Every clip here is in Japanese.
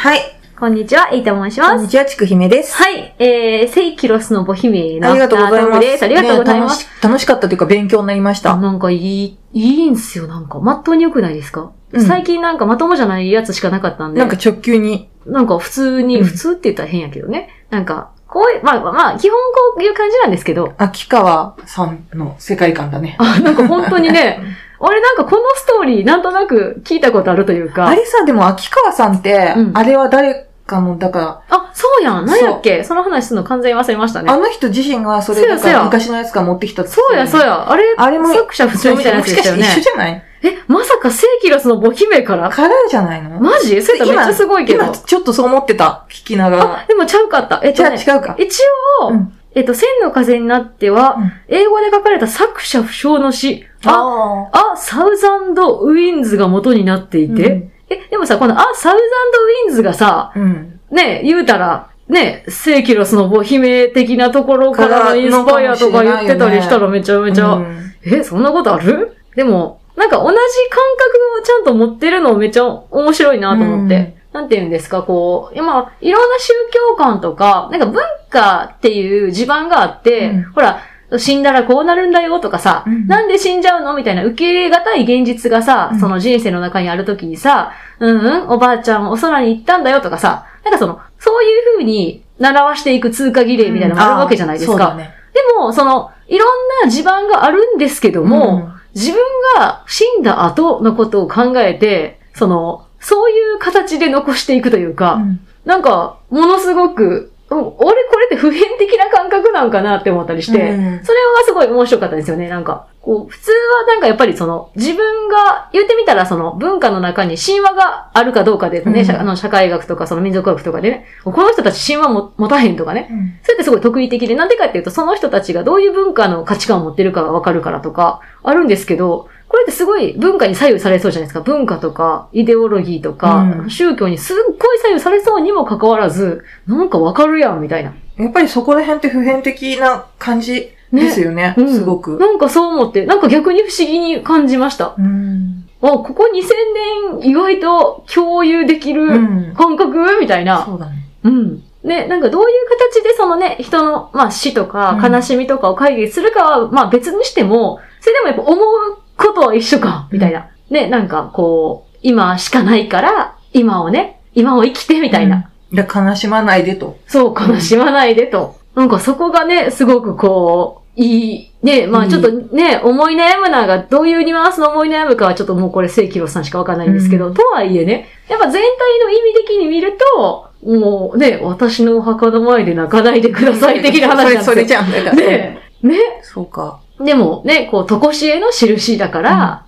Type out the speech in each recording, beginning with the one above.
はい。 こんにちは、いいと申します。 こんにちは、ちくひめです。 はい。セイキロスのボヒメのありがとうございます。 ありがとうございます。 楽しかったというか勉強になりました。 なんかいいんすよ、なんか。まっとうに良くないですか、最近なんかまともじゃないやつしかなかったんで。 なんか直球に。 なんか普通って言ったら変やけどね。なんか、こういう、まあ、基本こういう感じなんですけど。 秋川さんの世界観だね。 なんか本当にね、俺なんかこのストーリーなんとなく聞いたことあるというか。 あれさ、でも秋川さんって、あれは誰かの、だから。 あ、そうやん。何やっけ その話するの完全に忘れましたね。 あの人自身がそれだから昔のやつから持ってきたって。 そうや。あれも作者不調みたいなやつでしたよね。 もしかして一緒じゃない？ まさかセイキロスのボヒメからじゃないの？ マジ？それめっちゃすごいけど。 今ちょっとそう思ってた。聞きながら。 でもちゃうかった。 じゃあ違うか。 一応、千の風になっては、英語で書かれた作者不詳の詩、サウザンドウィンズが元になっていて、でもさ、このサウザンドウィンズがさ、ね、言うたら、ね、セイキロスのボヒメ的なところからのインスパイアとか言ってたりしたらめちゃめちゃ、そんなことある？でも、なんか同じ感覚をちゃんと持ってるのめっちゃ面白いなと思って。なんて言うんですか、こう、今、いろんな宗教観とか、なんか文化っていう地盤があって、ほら、死んだらこうなるんだよとかさ、なんで死んじゃうのみたいな受け入れがたい現実がさ、その人生の中にあるときにさ、おばあちゃんお空に行ったんだよとかさ、なんかそういう風に習わしていく通過儀礼みたいなのがあるわけじゃないですか。でも、いろんな地盤があるんですけども、自分が死んだ後のことを考えて、そういう形で残していくというか、なんか、ものすごく、俺これって普遍的な感覚なんかなって思ったりして、それはすごい面白かったですよね。なんか、こう、普通はなんかやっぱり自分が、言ってみたら文化の中に神話があるかどうかでね、社会学とか民族学とかでね、この人たち神話も持たへんとかね、それってすごい得意的で、なんでかっていうとその人たちがどういう文化の価値観を持ってるかがわかるからとか、あるんですけど、これってすごい文化に左右されそうじゃないですか。文化とか、イデオロギーとか、宗教にすっごい左右されそうにもかかわらず、なんかわかるやん、みたいな。 やっぱりそこら辺って普遍的な感じですよね。すごく。 なんかそう思って、なんか逆に不思議に感じました。ここ2000年意外と共有できる感覚みたいな。 そうだね。 ね、なんかどういう形で人の、死とか悲しみとかを解決するかは、別にしても、それでもやっぱ思うことは一緒か、みたいな。ね、なんかこう、今しかないから、今を生きて、みたいな。 悲しまないでと。 そう、悲しまないでと。なんかそこがね、すごくこう、いい。ね、ちょっとね、思い悩むのが、どういうニュアンスの思い悩むかはちょっともうこれ、セイキロスさんしかわかんないんですけど、とはいえね、やっぱ全体の意味的に見ると、もうね、私のお墓の前で泣かないでください的な話なんですよ。 それじゃんだからね。 そうか。 でもね、こう、とこしえの印だから、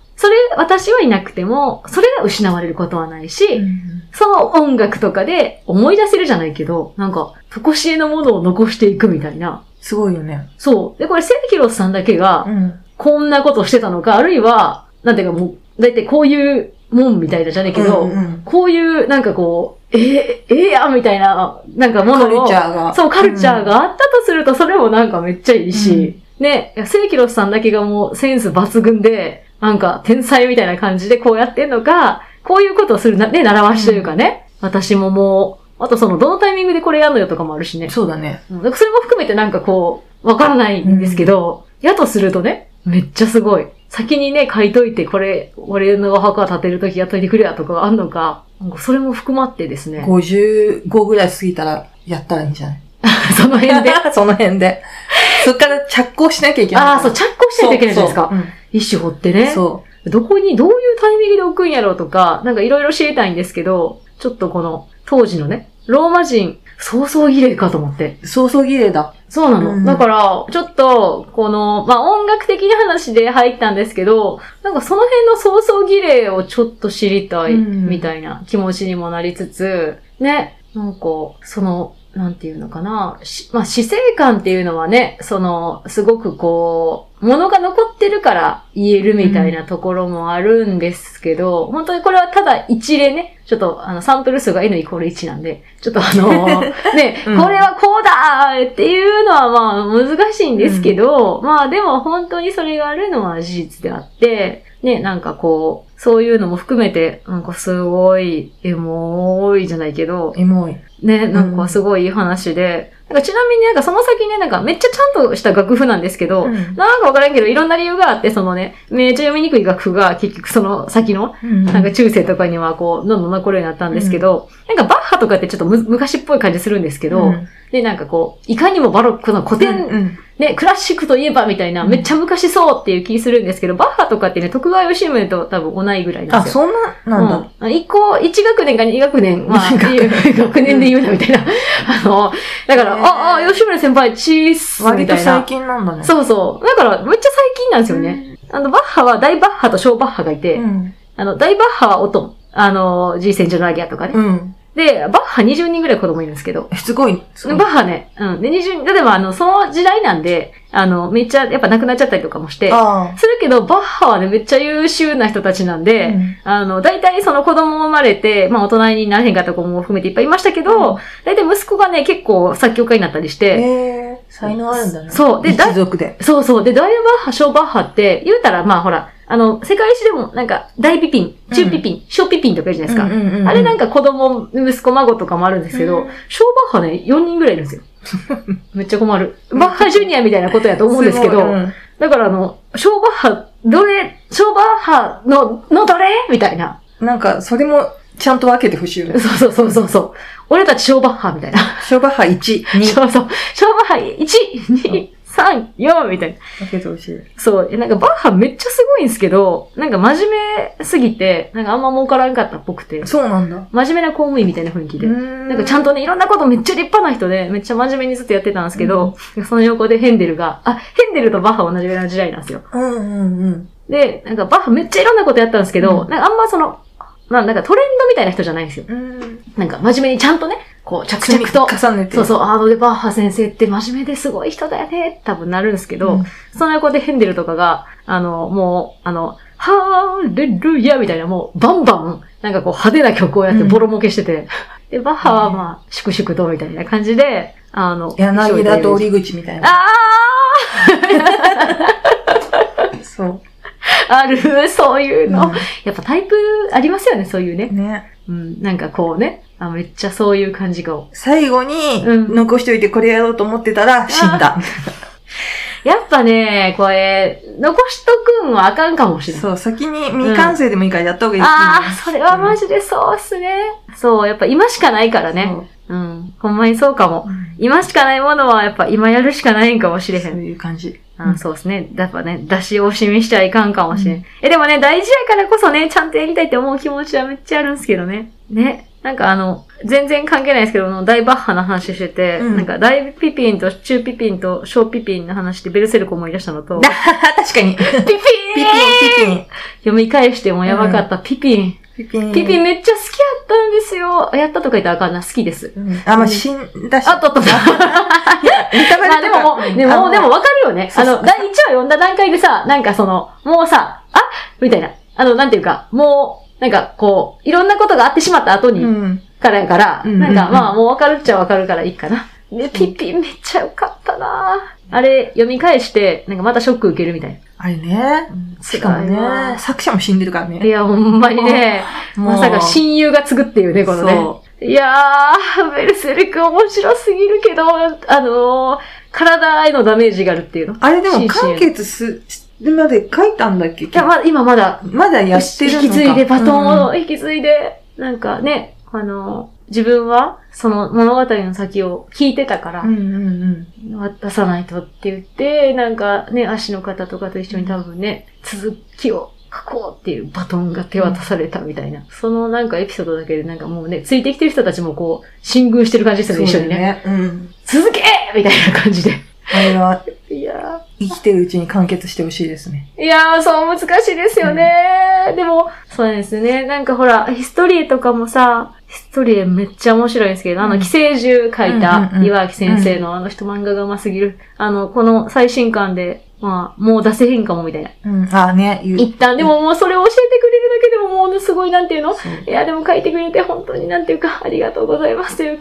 私はいなくても、それが失われることはないし、その音楽とかで思い出せるじゃないけど、なんか、とこしえのものを残していくみたいな。 すごいよね。 そう。で、これ、セイキロスさんだけが、こんなことしてたのか、あるいは、なんていうかもう、だいたいこういうもんみたいなじゃねえけど、こういう、なんかこう、やみたいな、なんかものを、 カルチャーが。 そう、カルチャーがあったとすると、それもなんかめっちゃいいし、ね、セイキロスさんだけがもうセンス抜群で、なんか天才みたいな感じでこうやってんのか、こういうことをするね、習わしというかね、私ももう、あとどのタイミングでこれやんのよとかもあるしね。 そうだね。 それも含めてなんかこう、わからないんですけど、やとするとね、めっちゃすごい。先にね、書いといて、これ、俺のお墓建てるときやっといてくれやとかあんのか、それも含まってですね。 55ぐらい過ぎたら、やったらいいんじゃない？ その辺で。 その辺で。そっから着工しなきゃいけない。 そう、着工しなきゃいけないじゃないですか。石掘ってね。 そう。 どこに、どういうタイミングで置くんやろうとか、なんかいろいろ知りたいんですけど、ちょっとこの、当時のね、ローマ人、早々儀礼かと思って。 早々儀礼だ。 そうなの。だから、ちょっと、この、音楽的な話で入ったんですけど、なんかその辺の早々儀礼をちょっと知りたい、みたいな気持ちにもなりつつ、ね、なんか、なんていうのかな。死生観っていうのはね、すごくこう、物が残ってるから言えるみたいなところもあるんですけど、本当にこれはただ一例ね、ちょっとサンプル数が N=1 なんで、ちょっとね、これはこうだーっていうのは難しいんですけど、でも本当にそれがあるのは事実であって、ね、なんかこう、 そういうのも含めて、なんかすごい、エモいじゃないけど、 エモい。 ね、なんかすごいいい話で、なんかちなみになんかその先ね、なんかめっちゃちゃんとした楽譜なんですけど、なんかわからんけど、いろんな理由があって、そのね、めっちゃ読みにくい楽譜が結局その先の、なんか中世とかにはこう、どんどん残るようになったんですけど、なんかバッハとかってちょっと昔っぽい感じするんですけど、で、なんかこう、いかにもバロックの古典、ね、クラシックといえばみたいな、めっちゃ昔そうっていう気するんですけど、バッハとかってね、徳川吉宗と多分同いぐらいなんですよ。 あ、そんなんだ。 1学年か2学年、まあ、学年で言うなみたいな。だから、吉宗先輩、チースみたいな。 割と最近なんだね。 そうそう。だから、めっちゃ最近なんですよね。バッハは大バッハと小バッハがいて、大バッハはオトン、G センチョナギアとかね。で、バッハ20人ぐらい子供いるんですけど。 すごい。 バッハね、で、20人、例えばその時代なんで、めっちゃやっぱ亡くなっちゃったりとかもして、するけど、バッハはね、めっちゃ優秀な人たちなんで、大体その子供生まれて、まあ大人になれへんかった子も含めていっぱいいましたけど、大体息子がね、結構作曲家になったりして、 才能あるんだね。 そう。で、 一族で。 そうそう。で、大バッハ、小バッハって、言うたら、まあほら、世界史でもなんか、大ピピン、中ピピン、小ピピンとかいるじゃないですか。あれなんか子供、息子、孫とかもあるんですけど、小バッハね、4人ぐらいいるんですよ。めっちゃ困る。バッハジュニアみたいなことやと思うんですけど、だから小バッハ、小バッハのどれみたいな。 なんか、それもちゃんと分けてほしいよね。 そう。俺たち小バッハみたいな。 小バッハ1、2。 小バッハ1、2、3、4みたいな。 分けてほしい。 そう。なんかバッハめっちゃすごいんですけど、なんか真面目すぎて、なんかあんま儲からんかったっぽくて。 そうなんだ。 真面目な公務員みたいな雰囲気で。なんかちゃんとね、いろんなことめっちゃ立派な人で、めっちゃ真面目にずっとやってたんですけど、その横でヘンデルとバッハ同じぐらいの時代なんですよ。で、なんかバッハめっちゃいろんなことやったんですけど、なんかあんまなんかトレンドみたいな人じゃないんですよ。なんか真面目にちゃんとね、こう着々と。 重ねて。 そうそう、バッハ先生って真面目ですごい人だよね、多分なるんですけど、その横でヘンデルとかが、もう、ハーレルヤみたいな、もうバンバン、なんかこう派手な曲をやってボロ儲けしてて、で、バッハはまあ、粛々とみたいな感じで、 柳田と折口みたいな。そう。 ある、そういうの。やっぱタイプありますよね、そういうね。なんかこうね、めっちゃそういう感じが。 最後に、残しておいてこれやろうと思ってたら、死んだ。 やっぱね、これ、残しとくんはあかんかもしれない。 そう、先に未完成でもいいからやった方がいい。 それはマジでそうっすね。そう、やっぱ今しかないからね。ほんまにそうかも。今しかないものはやっぱ今やるしかないんかもしれへん。 そういう感じ。 そうですね。やっぱね、出し惜しみしちゃいかんかもしれん。でもね、大事やからこそね、ちゃんとやりたいって思う気持ちはめっちゃあるんですけどね。ね。なんか全然関係ないですけど、大バッハの話してて、なんか大ピピンと中ピピンと小ピピンの話でベルセルク思い出したのと。 確かに。ピピン読み返してもやばかったピピン。ピピンめっちゃ好きやったんですよ。やったとか言ったらあかんな。好きです。 死んだし。 まあでもわかるよね。第1話読んだ段階でさ、なんかもうさ、みたいな。なんていうか、もう、なんかこう、いろんなことがあってしまった後に、からやから、なんかまあもうわかるっちゃわかるからいいかな。で、ピピンめっちゃよかったなあれ、読み返して、なんかまたショック受けるみたいな。 あれね。しかもね、作者も死んでるからね。 いや、ほんまにね、まさか親友が継ぐっていうね、このね。いやー、ベルセルク面白すぎるけど、体へのダメージがあるっていうの。 あれでも完結するまで書いたんだっけ？いや、今まだやってるのか。 引き継いで、バトンを引き継いで、なんかね、自分は、その物語の先を聞いてたから、渡さないとって言って、なんかね、足の方とかと一緒に多分ね、続きを書こうっていうバトンが手渡されたみたいな。そのなんかエピソードだけでなんかもうね、ついてきてる人たちもこう、進軍してる感じですよね、一緒にね。続けみたいな感じで。 あれは、生きてるうちに完結してほしいですね。 いやー、そう難しいですよね。でも、そうですね。なんかほら、ヒストリエとかもさ、ヒストリエめっちゃ面白いんですけど、寄生獣書いた岩木先生の人漫画がうますぎる。この最新刊で、まあ、もう出せへんかもみたいな。一旦、でももうそれを教えてくれるだけでももうすごいなんていうの？いや、でも書いてくれて本当になんていうか、ありがとうございますというか、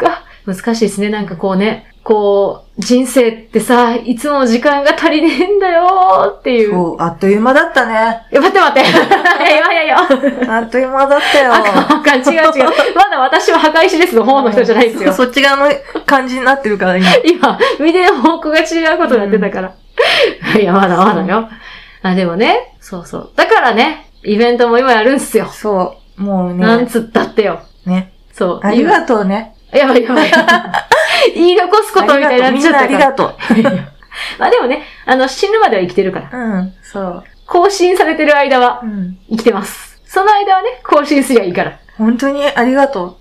難しいですね。なんかこうね、人生ってさ、いつも時間が足りねえんだよっていう。 そう、あっという間だったね。 待って。いや。 あっという間だったよ。 違う。まだ私は墓石ですの方の人じゃないんですよ。 そっち側の感じになってるから、 今、見てる方向が違うことになってたから。いや、まだよ。でもね、そう。だからね、イベントも今やるんすよ。 そう。もうね。 なんつったってよ。 ね。 そう。 ありがとうね。 やばい。言い残すことみたいになっちゃったから。 みんなありがとう。 でもね、死ぬまでは生きてるから。 そう。 更新されてる間は、生きてます。その間はね、更新すりゃいいから。 本当にありがと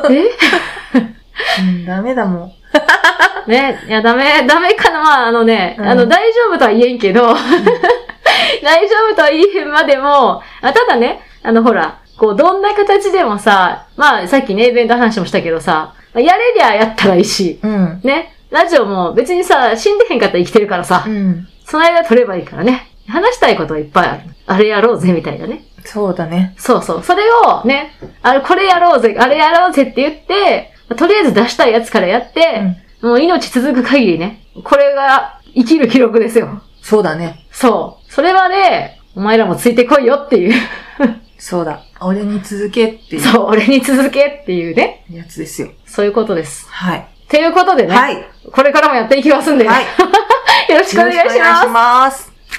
う。ダメだもん。 ね、いや、ダメかな。大丈夫とは言えんけど、大丈夫とは言えへんまでも、ただね、ほら、どんな形でもさ、さっきね、イベント話もしたけどさ、やれりゃやったらいいし、ね、ラジオも別にさ、死んでへんかったら生きてるからさ、その間撮ればいいからね、話したいことはいっぱいある。あれやろうぜ、みたいなね。 そうだね。 そう。それをね、これやろうぜ、あれやろうぜって言って、とりあえず出したいやつからやって、もう命続く限りね、これが生きる記録ですよ。 そうだね。 そう。それまで、お前らもついてこいよっていう。 そうだ。俺に続けっていう。 そう、俺に続けっていうね。 やつですよ。 そういうことです。 はい。 っていうことでね。 はい。 これからもやっていきますんで。はい。よろしくお願いします。 よろしくお願いします。